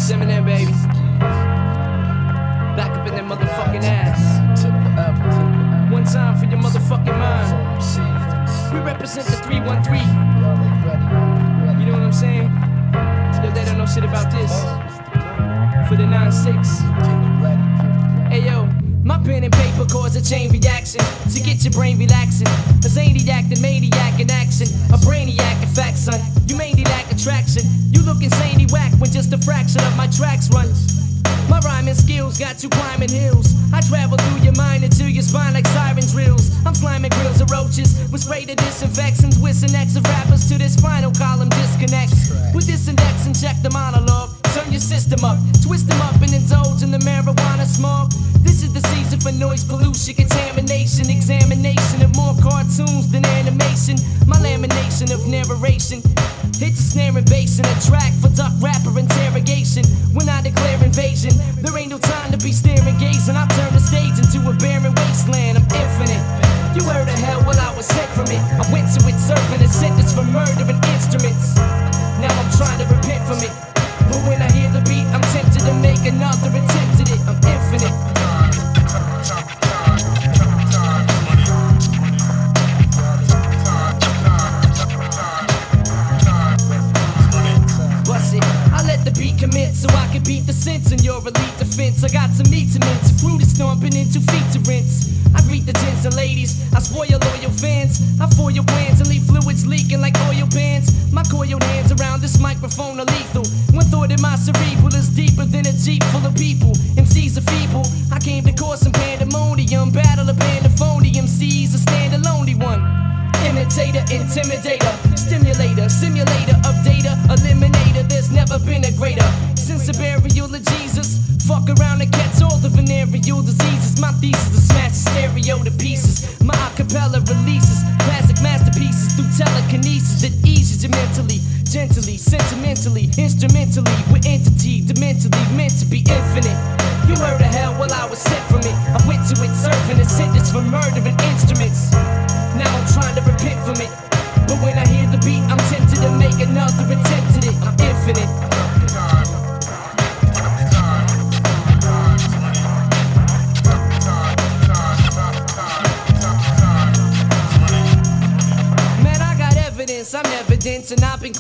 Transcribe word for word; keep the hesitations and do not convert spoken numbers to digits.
Eminem, baby. Back up in that motherfucking ass. One time for your motherfucking mind. We represent the three one three. You know what I'm saying? Yo, they don't know shit about this. For the nine six. Hey yo, my pen and paper cause a chain reaction to get your brain relaxing. A zaniac, the maniac in action. A brainiac, in fact, son. You mainly lack attraction. You look insanely whack when just a fraction of my tracks run. My rhyming skills got you climbing hills. I travel through your mind into your spine like siren drills. I'm sliming grills of roaches with spray to disinfectants. With an X of rappers to this spinal column disconnects. With this index and check the monologue. Turn your system up, twist them up and indulge in the marijuana smog. This is the season for noise pollution, contamination, examination of more cartoons than animation. My lamination of narration hits a snare and bass in a track for duck rapper interrogation. When I declare invasion, there ain't no time to be staring, gazing. I turn the stage into a barren wasteland. I'm infinite. You heard of hell, well I was sent from it. I went to it serving a sentence for murdering instruments. Now I'm trying to repent from it. But when I hear the beat, I'm tempted to make another attempt at it. I'm infinite. Bust it. I let the beat commit so I can beat the sense in your elite defense. I got some meat to mince, fruit is stomping into feet to rinse. I greet the gents and ladies, I spoil loyal fans. I foil your plans and leave fluids leaking like oil pans. My coiled hands around this microphone are lethal. One thought in my cerebral is deeper than a jeep full of people. M Cs are feeble, I came to cause some pandemonium. Battle a band of phony M Cs, a stand-alone one. Imitator, intimidator, stimulator, simulator of data, eliminator. There's never been a greater since the burial of Jesus. Fuck around and catch all the venereal diseases. My thesis is smash the stereo to pieces. My acapella releases classic masterpieces through telekinesis that eases you mentally, gently, sentimentally, instrumentally. With entity, dementally meant to be infinite. You heard of hell, well I was sent from it. I went to it serving a sentence for murdering instruments. Now I'm trying to repent from it.